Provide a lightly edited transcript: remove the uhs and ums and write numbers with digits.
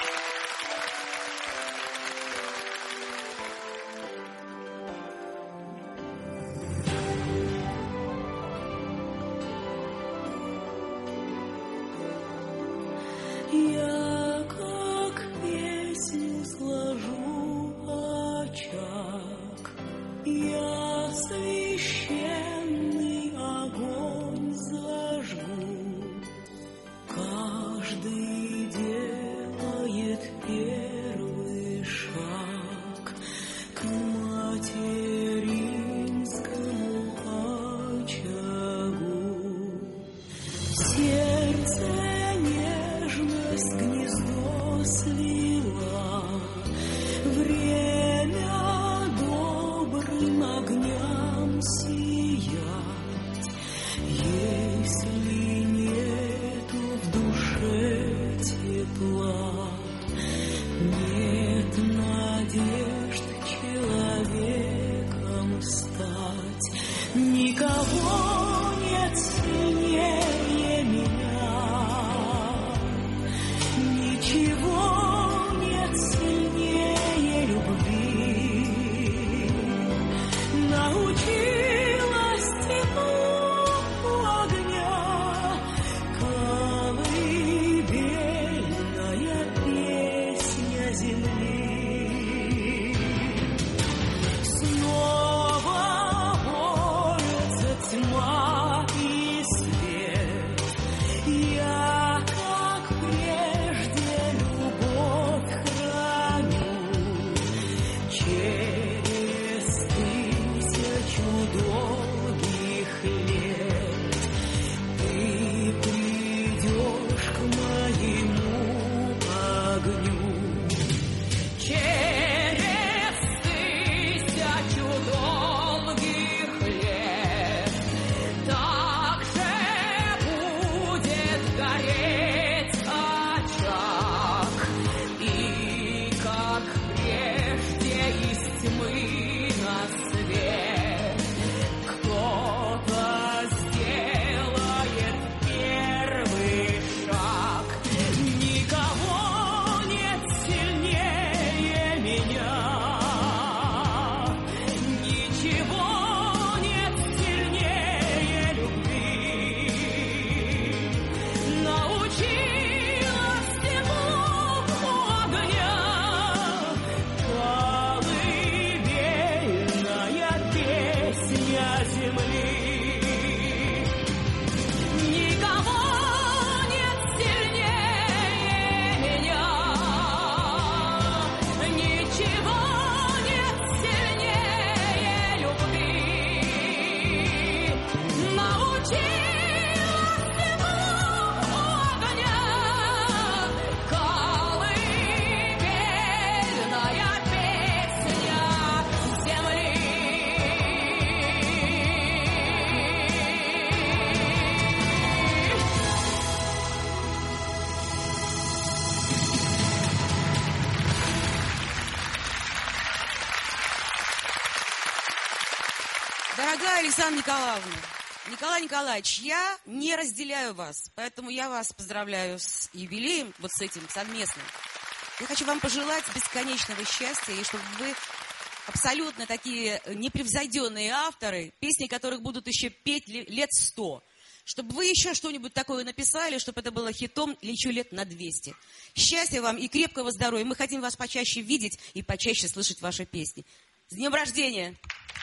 Я как песню сложу очаг, я священный огонь зажгу. Каждый делает первый шаг к материнскому очагу. Сердце гнездо свила, время добрым огням сиять. Если нету в душе тепла, нет надежд человеком стать. Никого нет сильнее меня. Ничего нет сильнее любви. Научилась теплу огня колыбельная песня земли. Снова борется тьма и свет. Я как прежде любовь храню. Через 1000 долгих лет ты придешь к моему огню. Через 1000 долгих лет так же будет гореть очаг, и как прежде из тьмы на свет кто-то сделает первый шаг. Никого нет сильнее меня. Ничего нет сильнее любви. Научилась теплу огня колыбельная песня земли. Никого нет сильнее меня. Ничего нет сильнее любви. Научилась теплу огня колыбельная песня земли. Дорогая Александра Николаевна, Николай Николаевич, я не разделяю вас, поэтому я вас поздравляю с юбилеем, вот с этим совместным. Я хочу вам пожелать бесконечного счастья, и чтобы вы абсолютно такие непревзойденные авторы, песни которых будут еще петь лет 100, чтобы вы еще что-нибудь такое написали, чтобы это было хитом еще лет на 200. Счастья вам и крепкого здоровья. Мы хотим вас почаще видеть и почаще слышать ваши песни. С днем рождения!